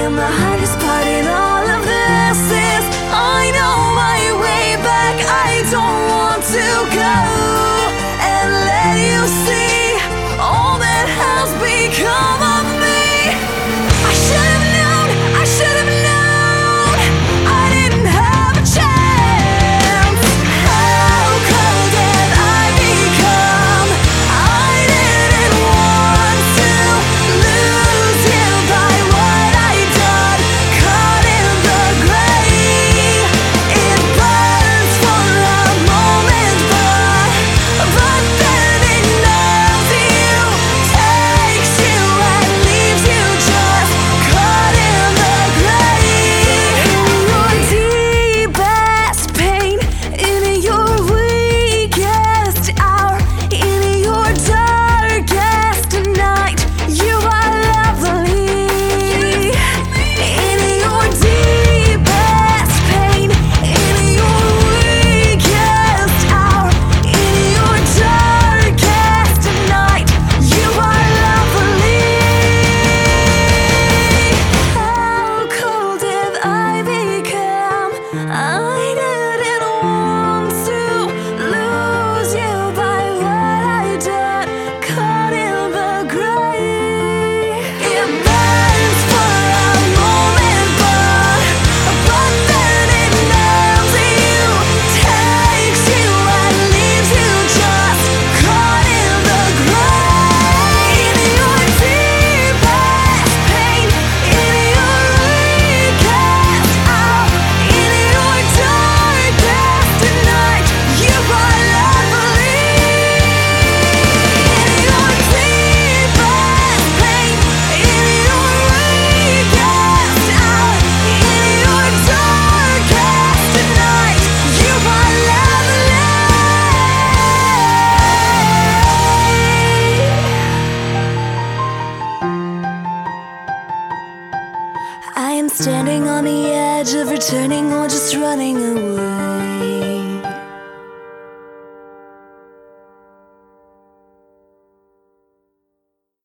And the hardest part in all of this is I know my way back. I don't want to go and let you see all that has become of me. I should have known, I should have known, I didn't have a chance. How cold have I become? I didn't want to lose you by what I done. Caught in the gray, it burns for a moment, but then it numbs you, takes you and leaves you just caught in the gray. Your deepest pain, in your weakest hour, in your darkest night, you are lovely. In your deepest pain, in your weakest hour, in your darkest night, you are lovely. How cold have I become? I didn't want to lose you by what I done. Caught in the gray, it burns for a moment, but then it numbs you, takes you and leaves you just caught in the gray. In your deepest pain, in your weakest hour, in your darkest night, you are lovely. In your deepest pain, in your weakest hour, in your darkest night, you are lovely. I am standing on the edge of returning or just running away.